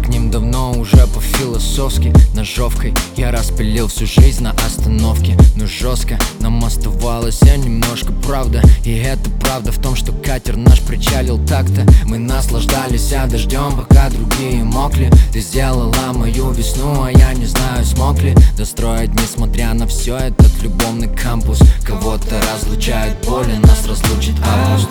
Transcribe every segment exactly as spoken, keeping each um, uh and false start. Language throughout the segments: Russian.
к ним давно уже по-философски. Ножовкой я распилил всю жизнь на остановке. Но жестко нам оставалось немножко правда. И это правда в том, что катер наш причалил так-то. Мы наслаждались дождем, пока другие мокли. Ты сделала мою весну, а я не знаю, смог ли достроить, несмотря на все, этот любовный кампус. Кого-то разлучает боли, нас разлучит август.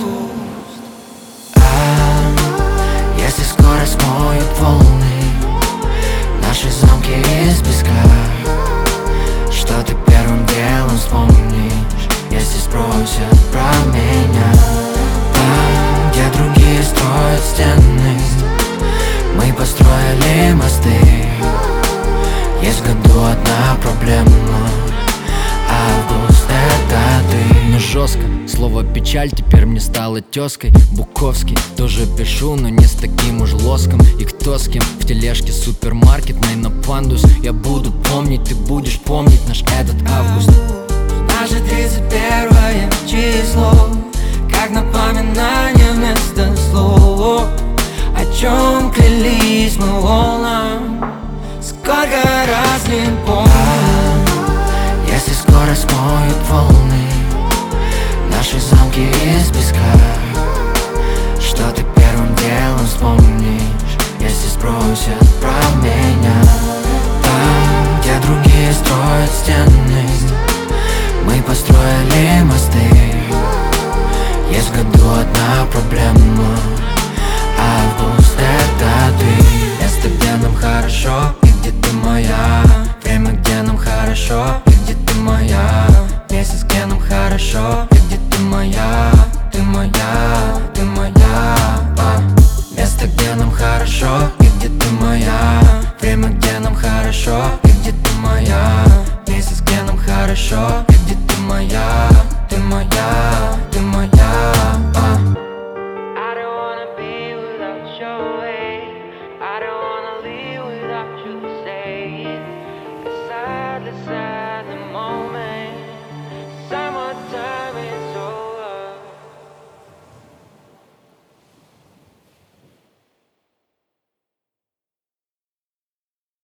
А если скоро смоют волны наши замки из песка, что ты первым делом вспомнишь, если спросят про меня? Там, где другие строят стены, мы построили мосты. Есть в году одна проблема: август — это ты. Но жестко, слово печаль теперь мне стало тезкой. Буковский тоже пишу, но не с таким уж лоском. И кто с кем в тележке супермаркетной на пандус. Я буду помнить, ты будешь помнить наш этот август. Наше тридцать первое число, как напоминание вместо слов. О чем клялись мы волнам, сколько раз не помню. А если скоро смоют волны наши замки из песка, что ты первым делом вспомнишь, если спросят про меня? Там, где другие строят стены, мы построили мосты. Есть в году одна проблема: август — это ты. Место, где нам хорошо, и где ты моя. Время, где нам хорошо, и где ты моя. Месяц, где нам хорошо, и где ты моя. Ты моя, ты моя. а. Место, где нам хорошо,